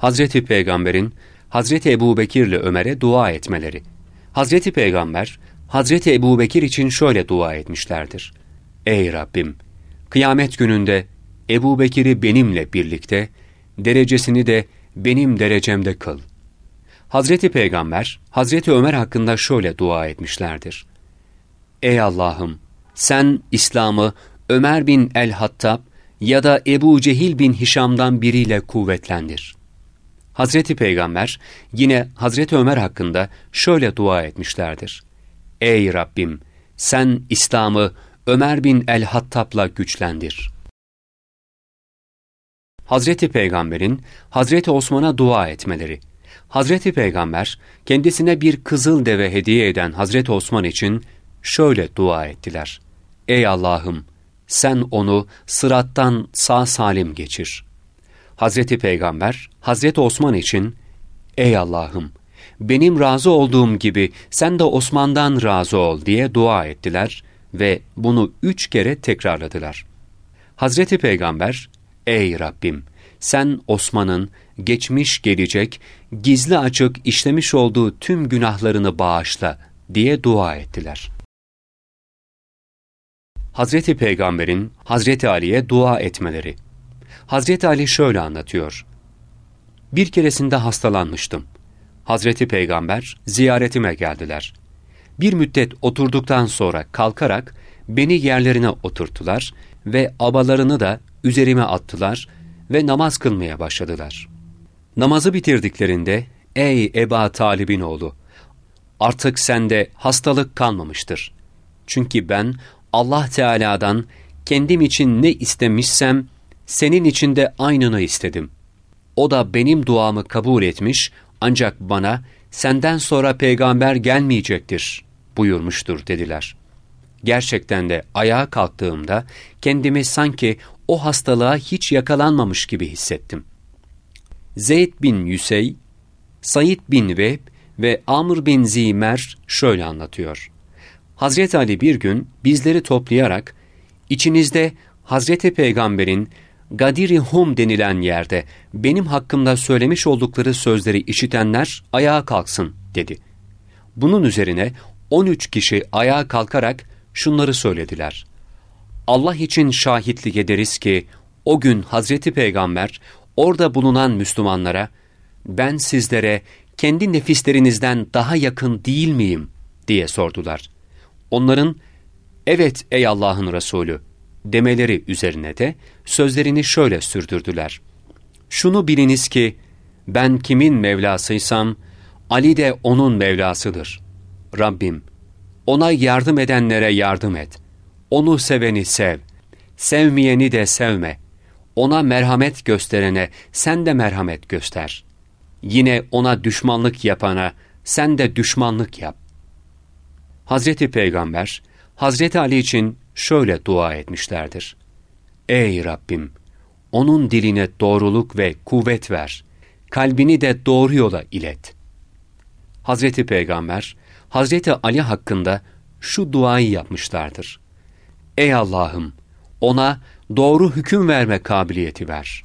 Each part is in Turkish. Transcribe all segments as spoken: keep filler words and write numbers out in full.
Hazreti Peygamber'in Hazreti Ebubekir'le Ömer'e dua etmeleri. Hazreti Peygamber, Hazreti Ebubekir için şöyle dua etmişlerdir. Ey Rabbim! Kıyamet gününde Ebubekir'i benimle birlikte, derecesini de benim derecemde kıl. Hazreti Peygamber, Hazreti Ömer hakkında şöyle dua etmişlerdir. Ey Allah'ım! Sen İslam'ı Ömer bin el-Hattab ya da Ebu Cehil bin Hişam'dan biriyle kuvvetlendir. Hazreti Peygamber yine Hazreti Ömer hakkında şöyle dua etmişlerdir. Ey Rabbim! Sen İslam'ı Ömer bin el-Hattab'la güçlendir. Hazreti Peygamber'in Hazreti Osman'a dua etmeleri. Hazreti Peygamber kendisine bir kızıl deve hediye eden Hazreti Osman için şöyle dua ettiler. Ey Allah'ım! Sen onu sırattan sağ salim geçir. Hazreti Peygamber, Hazreti Osman için, Ey Allah'ım! Benim razı olduğum gibi sen de Osman'dan razı ol diye dua ettiler ve bunu üç kere tekrarladılar. Hazreti Peygamber, Ey Rabbim! Sen Osman'ın geçmiş gelecek, gizli açık işlemiş olduğu tüm günahlarını bağışla diye dua ettiler. Hazreti Peygamber'in Hazreti Ali'ye dua etmeleri. Hazreti Ali şöyle anlatıyor. Bir keresinde hastalanmıştım. Hazreti Peygamber ziyaretime geldiler. Bir müddet oturduktan sonra kalkarak beni yerlerine oturttular ve abalarını da üzerime attılar ve namaz kılmaya başladılar. Namazı bitirdiklerinde, ''Ey Eba Talib'in oğlu, artık sende hastalık kalmamıştır. Çünkü ben Allah Teala'dan kendim için ne istemişsem, senin için de aynını istedim. O da benim duamı kabul etmiş, ancak bana senden sonra peygamber gelmeyecektir buyurmuştur.'' dediler. Gerçekten de ayağa kalktığımda kendimi sanki o hastalığa hiç yakalanmamış gibi hissettim. Zeyd bin Yüsey, Said bin Vehb ve Amr bin Zimer şöyle anlatıyor. Hazreti Ali bir gün bizleri toplayarak, içinizde Hazreti Peygamber'in Gadir-i Hum denilen yerde benim hakkımda söylemiş oldukları sözleri işitenler ayağa kalksın dedi. Bunun üzerine on üç kişi ayağa kalkarak şunları söylediler. Allah için şahitlik ederiz ki o gün Hazreti Peygamber orada bulunan Müslümanlara, ben sizlere kendi nefislerinizden daha yakın değil miyim diye sordular. Onların, evet ey Allah'ın Resulü demeleri üzerine de sözlerini şöyle sürdürdüler. Şunu biliniz ki ben kimin Mevlasıysam Ali de onun Mevlasıdır. Rabbim, ona yardım edenlere yardım et. Onu seveni sev. Sevmeyeni de sevme. Ona merhamet gösterene sen de merhamet göster. Yine ona düşmanlık yapana sen de düşmanlık yap. Hazreti Peygamber, Hazreti Ali için şöyle dua etmişlerdir. Ey Rabbim! Onun diline doğruluk ve kuvvet ver. Kalbini de doğru yola ilet. Hazreti Peygamber, Hazreti Ali hakkında şu duayı yapmışlardır. Ey Allah'ım! Ona doğru hüküm verme kabiliyeti ver.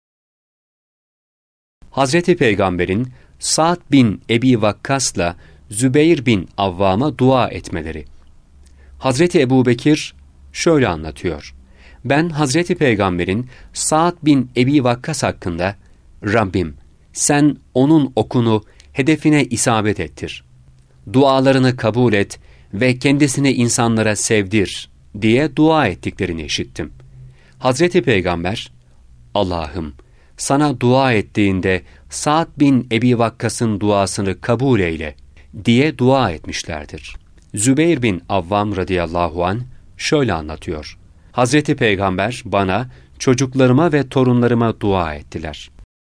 Hazreti Peygamber'in Sa'd bin Ebi Vakkas'la Zübeyir bin Avvam'a dua etmeleri. Hazreti Ebubekir şöyle anlatıyor. Ben Hazreti Peygamber'in Sa'd bin Ebi Vakkas hakkında, Rabbim sen onun okunu hedefine isabet ettir. Dualarını kabul et ve kendisini insanlara sevdir diye dua ettiklerini işittim. Hazreti Peygamber, Allah'ım sana dua ettiğinde Sa'd bin Ebi Vakkas'ın duasını kabul eyle diye dua etmişlerdir. Zübeyir bin Avvam radıyallahu anh şöyle anlatıyor. Hazreti Peygamber bana, çocuklarıma ve torunlarıma dua ettiler.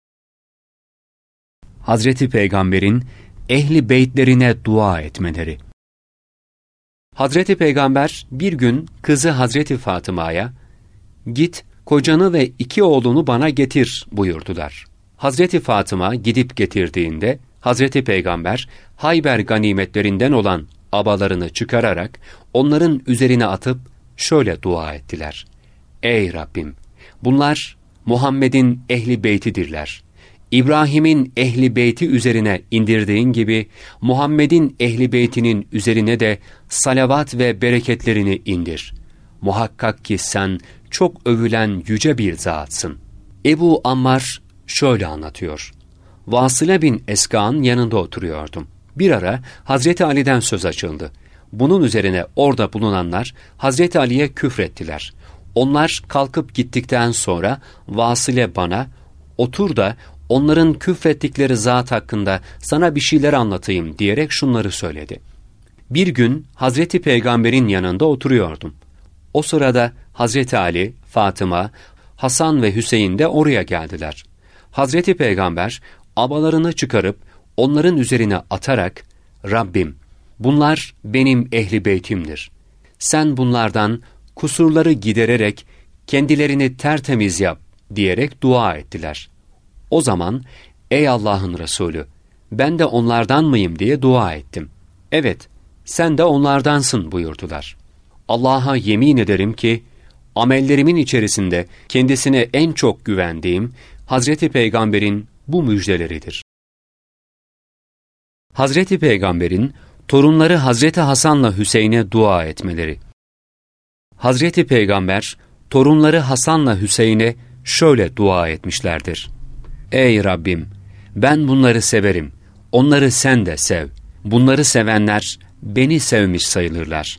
Hazreti Peygamber'in ehli beytlerine dua etmeleri. Hazreti Peygamber bir gün kızı Hazreti Fatıma'ya, git kocanı ve iki oğlunu bana getir buyurdular. Hazreti Fatıma gidip getirdiğinde Hazreti Peygamber Hayber ganimetlerinden olan abalarını çıkararak onların üzerine atıp şöyle dua ettiler. Ey Rabbim! Bunlar Muhammed'in ehli beytidirler. İbrahim'in ehli beyti üzerine indirdiğin gibi Muhammed'in ehli beytinin üzerine de salavat ve bereketlerini indir. Muhakkak ki sen çok övülen yüce bir zatsın. Ebu Ammar şöyle anlatıyor. Vasıle bin Eska'nın yanında oturuyordum. Bir ara Hazreti Ali'den söz açıldı. Bunun üzerine orada bulunanlar Hazreti Ali'ye küfrettiler. Onlar kalkıp gittikten sonra Vasile bana, otur da onların küfrettikleri zat hakkında sana bir şeyler anlatayım diyerek şunları söyledi. Bir gün Hazreti Peygamber'in yanında oturuyordum. O sırada Hazreti Ali, Fatıma, Hasan ve Hüseyin de oraya geldiler. Hazreti Peygamber abalarını çıkarıp onların üzerine atarak, Rabbim, bunlar benim ehli beytimdir. Sen bunlardan kusurları gidererek kendilerini tertemiz yap diyerek dua ettiler. O zaman, ey Allah'ın Resulü, ben de onlardan mıyım diye dua ettim. Evet, sen de onlardansın buyurdular. Allah'a yemin ederim ki, amellerimin içerisinde kendisine en çok güvendiğim Hazreti Peygamber'in bu müjdeleridir. Hazreti Peygamber'in torunları Hazreti Hasan'la Hüseyin'e dua etmeleri. Hazreti Peygamber, torunları Hasan'la Hüseyin'e şöyle dua etmişlerdir. Ey Rabbim! Ben bunları severim. Onları sen de sev. Bunları sevenler beni sevmiş sayılırlar.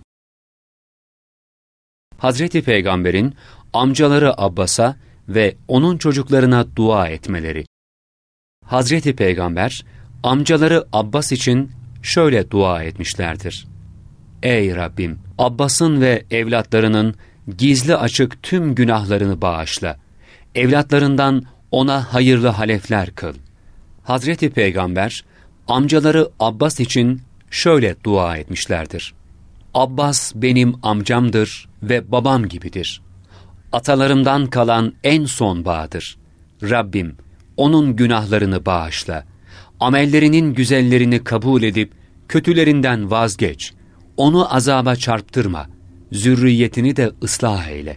Hazreti Peygamber'in amcaları Abbas'a ve onun çocuklarına dua etmeleri. Hazreti Peygamber, amcaları Abbas için şöyle dua etmişlerdir. Ey Rabbim! Abbas'ın ve evlatlarının gizli açık tüm günahlarını bağışla. Evlatlarından ona hayırlı halefler kıl. Hazreti Peygamber, amcaları Abbas için şöyle dua etmişlerdir. Abbas benim amcamdır ve babam gibidir. Atalarımdan kalan en son bağdır. Rabbim, onun günahlarını bağışla. Amellerinin güzellerini kabul edip kötülerinden vazgeç. Onu azaba çarptırma. Zürriyetini de ıslah eyle.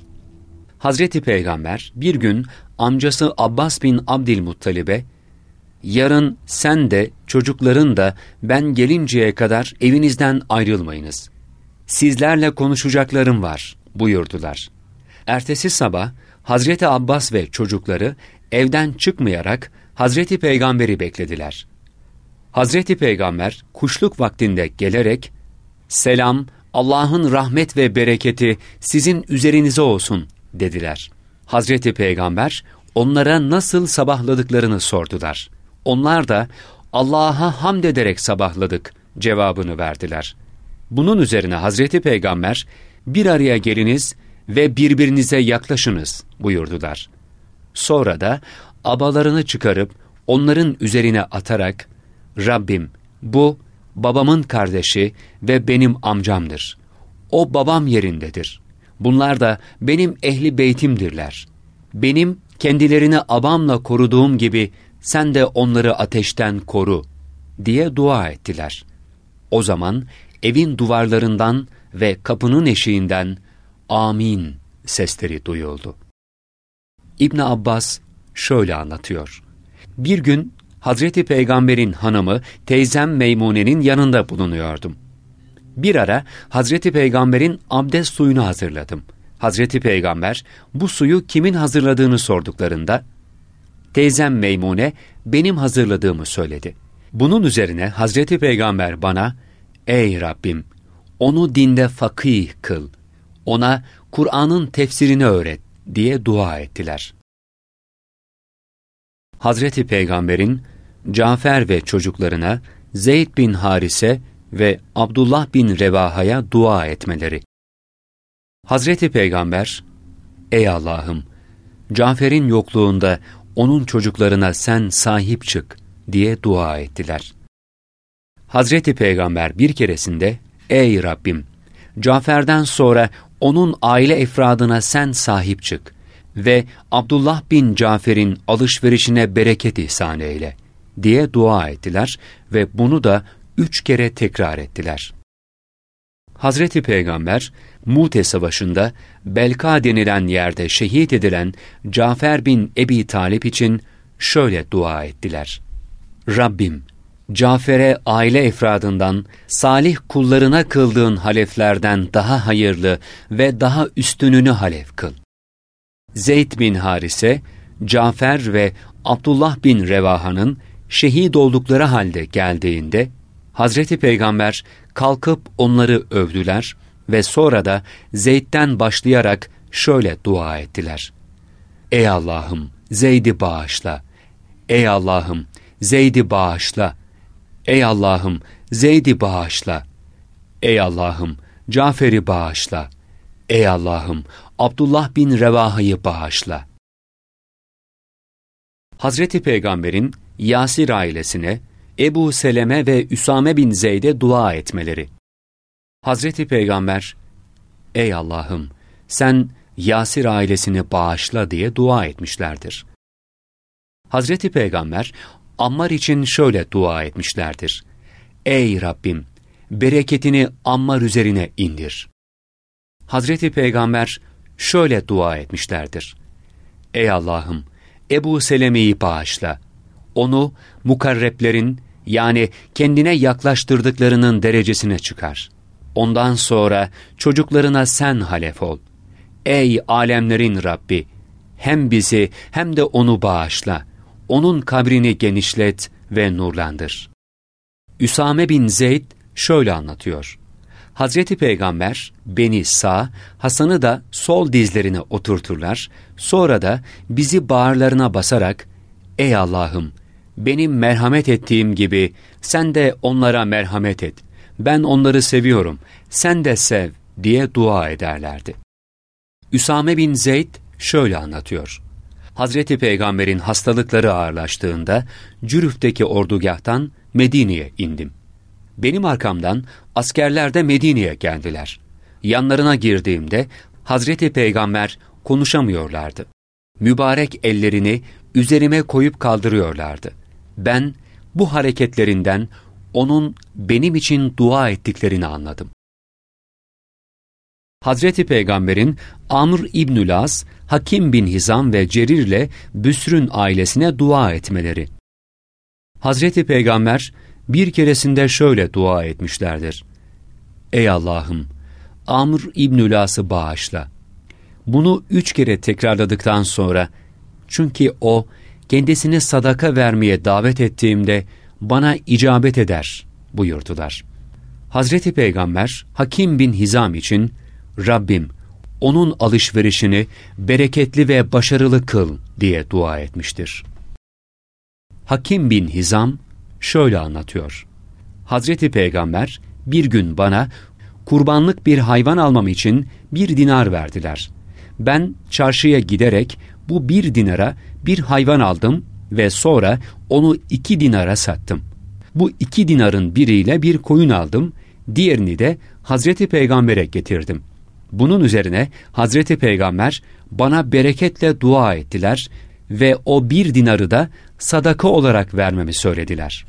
Hazreti Peygamber bir gün amcası Abbas bin Abdülmuttalib'e, yarın sen de çocukların da ben gelinceye kadar evinizden ayrılmayınız. Sizlerle konuşacaklarım var buyurdular. Ertesi sabah Hazreti Abbas ve çocukları evden çıkmayarak Hazreti Peygamber'i beklediler. Hazreti Peygamber kuşluk vaktinde gelerek, selam, Allah'ın rahmet ve bereketi sizin üzerinize olsun dediler. Hazreti Peygamber onlara nasıl sabahladıklarını sordular. Onlar da Allah'a hamd ederek sabahladık cevabını verdiler. Bunun üzerine Hazreti Peygamber, bir araya geliniz ve birbirinize yaklaşınız buyurdular. Sonra da abalarını çıkarıp onların üzerine atarak, Rabbim, bu babamın kardeşi ve benim amcamdır. O babam yerindedir. Bunlar da benim ehli beytimdirler. Benim kendilerini abamla koruduğum gibi sen de onları ateşten koru diye dua ettiler. O zaman evin duvarlarından ve kapının eşiğinden amin sesleri duyuldu. İbn Abbas şöyle anlatıyor. Bir gün Hazreti Peygamber'in hanımı teyzem Meymune'nin yanında bulunuyordum. Bir ara Hazreti Peygamber'in abdest suyunu hazırladım. Hazreti Peygamber bu suyu kimin hazırladığını sorduklarında, teyzem Meymune benim hazırladığımı söyledi. Bunun üzerine Hazreti Peygamber bana, ey Rabbim, onu dinde fakih kıl, ona Kur'an'ın tefsirini öğret diye dua ettiler. Hazreti Peygamber'in Cafer ve çocuklarına Zeyd bin Harise ve Abdullah bin Revaha'ya dua etmeleri. Hazreti Peygamber, ey Allah'ım, Cafer'in yokluğunda onun çocuklarına sen sahip çık diye dua ettiler. Hazreti Peygamber bir keresinde, ey Rabbim, Cafer'den sonra onun aile efradına sen sahip çık ve Abdullah bin Cafer'in alışverişine bereket ihsan eyle diye dua ettiler ve bunu da üç kere tekrar ettiler. Hazreti Peygamber, Mute Savaşı'nda Belka denilen yerde şehit edilen Cafer bin Ebi Talip için şöyle dua ettiler. Rabbim, Cafer'e aile efradından, salih kullarına kıldığın haleflerden daha hayırlı ve daha üstününü halef kıl. Zeyd bin Harise, Cafer ve Abdullah bin Revaha'nın şehit oldukları halde geldiğinde, Hazreti Peygamber kalkıp onları övdüler ve sonra da Zeyd'den başlayarak şöyle dua ettiler. Ey Allah'ım, Zeyd'i bağışla. Ey Allah'ım, Zeyd'i bağışla. Ey Allah'ım, Zeyd'i bağışla. Ey Allah'ım, Cafer'i bağışla. Ey Allah'ım, Abdullah bin Revaha'yı bağışla. Hazreti Peygamber'in Yasir ailesine, Ebu Seleme ve Üsame bin Zeyd'e dua etmeleri. Hazreti Peygamber, ey Allah'ım, sen Yasir ailesini bağışla diye dua etmişlerdir. Hazreti Peygamber, Ammar için şöyle dua etmişlerdir. Ey Rabbim, bereketini Ammar üzerine indir. Hazreti Peygamber şöyle dua etmişlerdir. Ey Allah'ım, Ebu Seleme'yi bağışla. Onu mukarreplerin, yani kendine yaklaştırdıklarının derecesine çıkar. Ondan sonra çocuklarına sen halef ol. Ey alemlerin Rabbi, hem bizi hem de onu bağışla. Onun kabrini genişlet ve nurlandır. Üsame bin Zeyd şöyle anlatıyor. Hazreti Peygamber beni sağ, Hasan'ı da sol dizlerine oturturlar, sonra da bizi bağırlarına basarak, ey Allah'ım, benim merhamet ettiğim gibi sen de onlara merhamet et. Ben onları seviyorum, sen de sev diye dua ederlerdi. Üsame bin Zeyd şöyle anlatıyor. Hazreti Peygamber'in hastalıkları ağırlaştığında Cürüf'teki ordugahtan Medine'ye indim. Benim arkamdan askerler de Medine'ye geldiler. Yanlarına girdiğimde Hazreti Peygamber konuşamıyorlardı. Mübarek ellerini üzerime koyup kaldırıyorlardı. Ben bu hareketlerinden onun benim için dua ettiklerini anladım. Hazreti Peygamber'in Amr İbnül As, Hakim bin Hizam ve Cerir'le Büsr'ün ailesine dua etmeleri. Hazreti Peygamber bir keresinde şöyle dua etmişlerdir. Ey Allah'ım, Amr İbnül As'ı bağışla. Bunu üç kere tekrarladıktan sonra, çünkü o kendisini sadaka vermeye davet ettiğimde bana icabet eder buyurdular. Hazreti Peygamber Hakim bin Hizam için, Rabbim onun alışverişini bereketli ve başarılı kıl diye dua etmiştir. Hakim bin Hizam şöyle anlatıyor. Hazreti Peygamber bir gün bana kurbanlık bir hayvan almam için bir dinar verdiler. Ben çarşıya giderek bu bir dinara bir hayvan aldım ve sonra onu iki dinara sattım. Bu iki dinarın biriyle bir koyun aldım, diğerini de Hazreti Peygamber'e getirdim. Bunun üzerine Hazreti Peygamber bana bereketle dua ettiler ve o bir dinarı da sadaka olarak vermemi söylediler.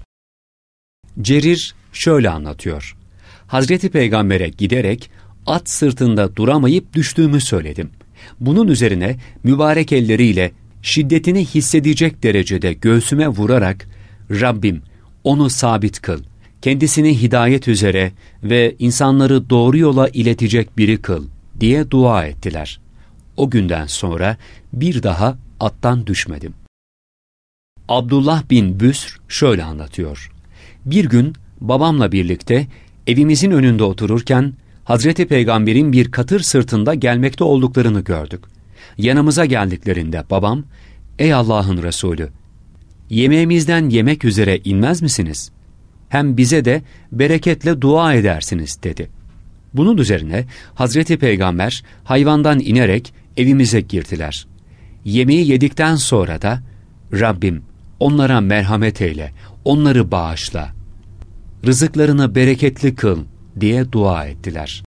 Cerir şöyle anlatıyor. Hazreti Peygamber'e giderek at sırtında duramayıp düştüğümü söyledim. Bunun üzerine mübarek elleriyle şiddetini hissedecek derecede göğsüme vurarak, Rabbim onu sabit kıl, kendisini hidayet üzere ve insanları doğru yola iletecek biri kıl diye dua ettiler. O günden sonra bir daha attan düşmedim. Abdullah bin Büsr şöyle anlatıyor. Bir gün babamla birlikte evimizin önünde otururken Hazreti Peygamber'in bir katır sırtında gelmekte olduklarını gördük. Yanımıza geldiklerinde babam, ''Ey Allah'ın Resulü, yemeğimizden yemek üzere inmez misiniz? Hem bize de bereketle dua edersiniz.'' dedi. Bunun üzerine Hazreti Peygamber hayvandan inerek evimize girdiler. Yemeği yedikten sonra da, ''Rabbim onlara merhamet eyle, onları bağışla, rızıklarını bereketli kıl.'' diye dua ettiler.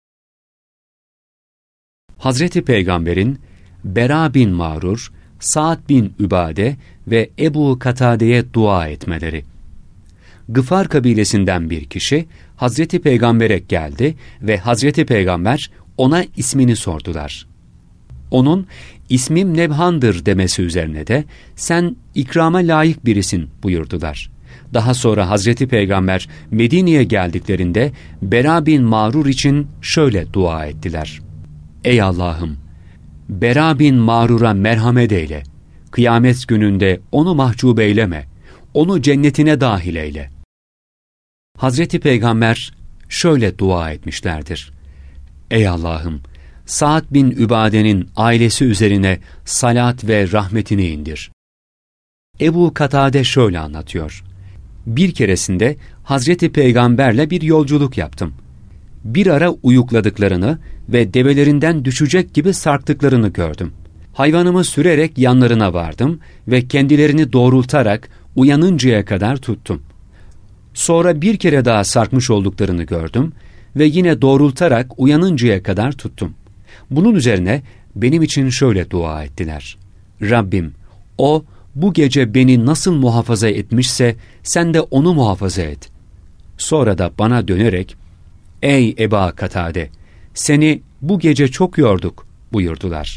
Hazreti Peygamber'in Bera bin Mağrur, Sa'd bin Übade ve Ebu Katade'ye dua etmeleri. Gıfar kabilesinden bir kişi Hazreti Peygamber'e geldi ve Hazreti Peygamber ona ismini sordular. Onun ismim Nebhan'dır demesi üzerine de sen ikrama layık birisin buyurdular. Daha sonra Hazreti Peygamber Medine'ye geldiklerinde Bera bin Mağrur için şöyle dua ettiler. Ey Allah'ım! Bera bin Mağrur'a merhamet eyle. Kıyamet gününde onu mahcup eyleme. Onu cennetine dahil eyle. Hazreti Peygamber şöyle dua etmişlerdir. Ey Allah'ım! Sa'd bin Übade'nin ailesi üzerine salat ve rahmetini indir. Ebu Katade şöyle anlatıyor. Bir keresinde Hazreti Peygamberle bir yolculuk yaptım. Bir ara uyukladıklarını ve develerinden düşecek gibi sarktıklarını gördüm. Hayvanımı sürerek yanlarına vardım ve kendilerini doğrultarak uyanıncaya kadar tuttum. Sonra bir kere daha sarkmış olduklarını gördüm ve yine doğrultarak uyanıncaya kadar tuttum. Bunun üzerine benim için şöyle dua ettiler. Rabbim, o bu gece beni nasıl muhafaza etmişse sen de onu muhafaza et. Sonra da bana dönerek, ey Eba Katade, seni bu gece çok yorduk buyurdular.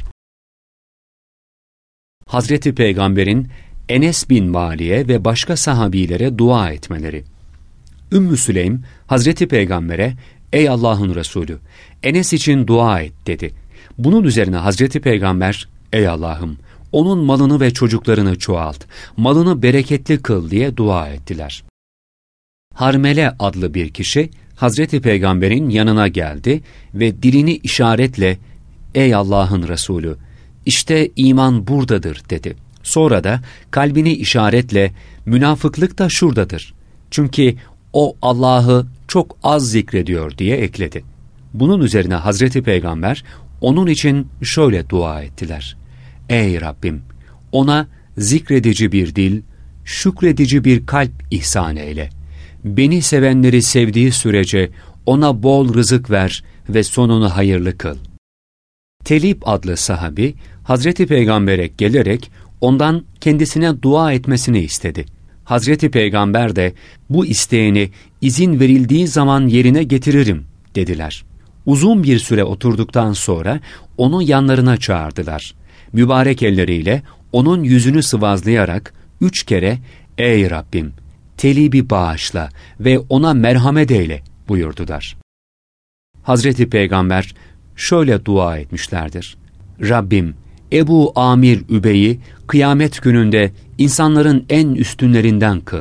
Hazreti Peygamber'in Enes bin Mali'ye ve başka sahabilere dua etmeleri. Ümmü Süleym, Hazreti Peygamber'e, ey Allah'ın Resulü, Enes için dua et dedi. Bunun üzerine Hazreti Peygamber, ey Allah'ım, onun malını ve çocuklarını çoğalt, malını bereketli kıl diye dua ettiler. Harmele adlı bir kişi, Hazreti Peygamber'in yanına geldi ve dilini işaretle, ey Allah'ın Resulü, işte iman buradadır dedi. Sonra da kalbini işaretle, münafıklık da şuradadır. Çünkü o Allah'ı çok az zikrediyor diye ekledi. Bunun üzerine Hazreti Peygamber onun için şöyle dua ettiler. Ey Rabbim! Ona zikredici bir dil, şükredici bir kalp ihsan eyle. Beni sevenleri sevdiği sürece ona bol rızık ver ve sonunu hayırlı kıl. Telib adlı sahabi, Hazreti Peygamber'e gelerek ondan kendisine dua etmesini istedi. Hazreti Peygamber de bu isteğini izin verildiği zaman yerine getiririm dediler. Uzun bir süre oturduktan sonra onu yanlarına çağırdılar. Mübarek elleriyle onun yüzünü sıvazlayarak üç kere ''Ey Rabbim, Telib'i bağışla ve ona merhamet eyle'' buyurdular. Hazreti Peygamber şöyle dua etmişlerdir. Rabbim, Ebu Amir Übey'i kıyamet gününde insanların en üstünlerinden kıl.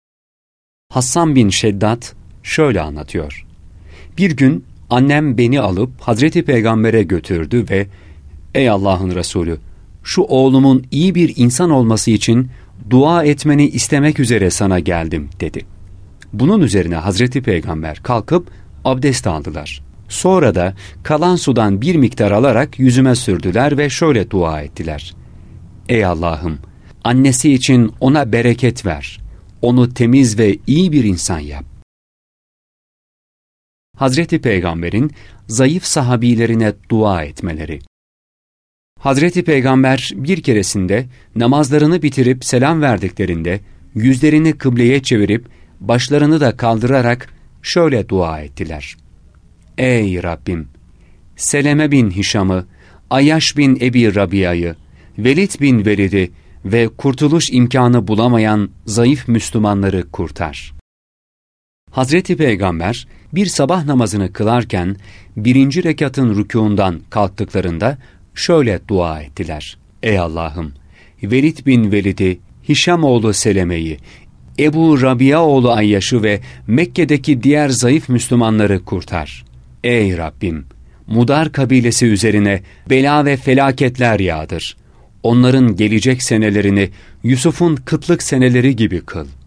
Hassan bin Şeddat şöyle anlatıyor. Bir gün annem beni alıp Hazreti Peygamber'e götürdü ve ''Ey Allah'ın Resulü, şu oğlumun iyi bir insan olması için dua etmeni istemek üzere sana geldim.'' dedi. Bunun üzerine Hazreti Peygamber kalkıp abdest aldılar. Sonra da kalan sudan bir miktar alarak yüzüme sürdüler ve şöyle dua ettiler. ''Ey Allah'ım, annesi için ona bereket ver, onu temiz ve iyi bir insan yap.'' Hazreti Peygamber'in zayıf sahabilerine dua etmeleri. Hazreti Peygamber bir keresinde namazlarını bitirip selam verdiklerinde yüzlerini kıbleye çevirip başlarını da kaldırarak şöyle dua ettiler. Ey Rabbim! Seleme bin Hişam'ı, Ayyaş bin Ebi Rabia'yı, Velid bin Velid'i ve kurtuluş imkanı bulamayan zayıf Müslümanları kurtar. Hazreti Peygamber bir sabah namazını kılarken birinci rekatın rükûundan kalktıklarında şöyle dua ettiler. Ey Allah'ım! Velid bin Velid'i, Hişam oğlu Seleme'yi, Ebu Rabia oğlu Ayyaş'ı ve Mekke'deki diğer zayıf Müslümanları kurtar. Ey Rabbim! Mudar kabilesi üzerine bela ve felaketler yağdır. Onların gelecek senelerini Yusuf'un kıtlık seneleri gibi kıl.